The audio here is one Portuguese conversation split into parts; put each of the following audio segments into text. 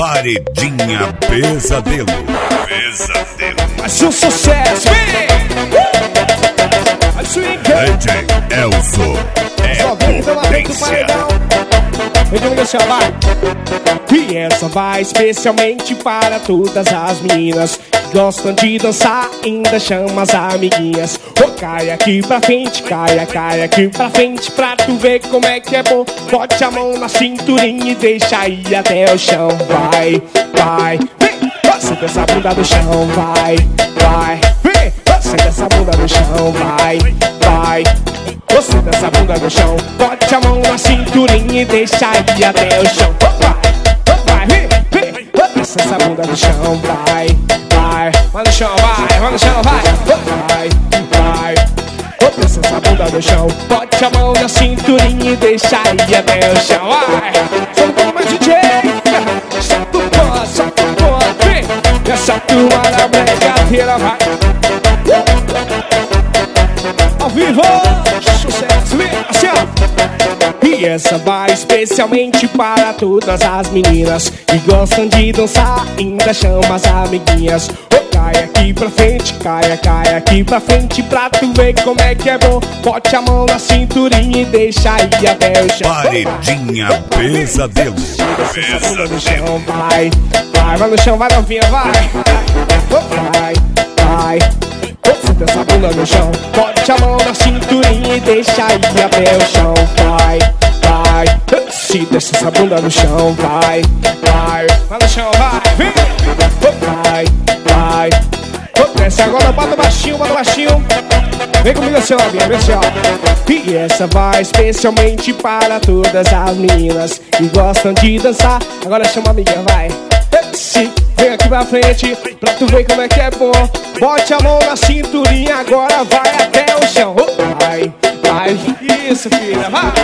Paredinha Pesadelo. Pesadelo. Mas o sucesso, DJ Elso é potência. E essa vai especialmente para todas as meninas que gostam de dançar, ainda chama as amiguinhas. Cai aqui pra frente, cai aqui pra frente, pra tu ver como é que é bom. Bote a mão na cinturinha e deixa ir até o chão. Vai, vem, senta essa bunda no chão. Vai, vem, senta essa bunda no chão. Vai, você dessa bunda no chão. Bote a mão na cinturinha e deixa ir até o chão. Vai, vem, desce essa bunda no chão. Vai no chão, vai no chão, vai, desce essa bunda no chão. Bote a mão na cinturinha e deixa ir até o chão. Vai, solta mais DJ, solta o pó, vem, essa turma na brincadeira, vai. Ao vivo, sucesso, vem, assim ó. E essa vai especialmente para todas as meninas que gostam de dançar, ainda chama as amiguinhas. Cai aqui pra frente, cai aqui pra frente, pra tu ver como é que é bom. Bote a mão na cinturinha e deixa ir até o chão. Paredinha Pesadelo. Pesadelo. Vai no chão, vai novinha, vai. Senta essa bunda no chão. Bote a mão na cinturinha e deixa ir até o chão. Vai, se desce essa bunda no chão. Vai no chão, vai, vem. Vai, desce agora, bota baixinho. Vem comigo assim, novinha, vem assim, ó. E essa vai especialmente para todas as meninas que gostam de dançar. Agora chama a amiguinha, vai. Vem aqui pra frente, pra tu ver como é que é bom. Bote a mão na cinturinha, agora vai até o chão. Vai, isso filha, vai.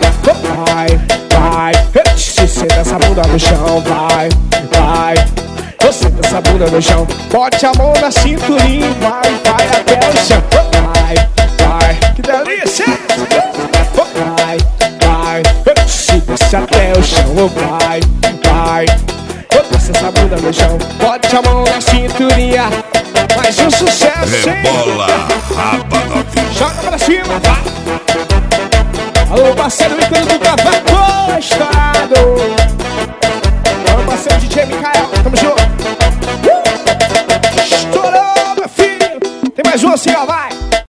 Se senta essa bunda no chão, vai. Senta essa bunda no chão. Bote a mão na cinturinha, vai até o chão. Vai, que delícia. Vai, se desce até o chão, vai. Desce essa bunda no chão. Bote a mão na cinturinha. Mais um sucesso, hein? Rebola, raba novinha. Joga pra cima, vai. Alô, parceiro, ícone do cavaco estourado. Alô, parceiro DJ Mikael, tamo junto. Estourou, meu filho. Tem mais um assim, ó, vai.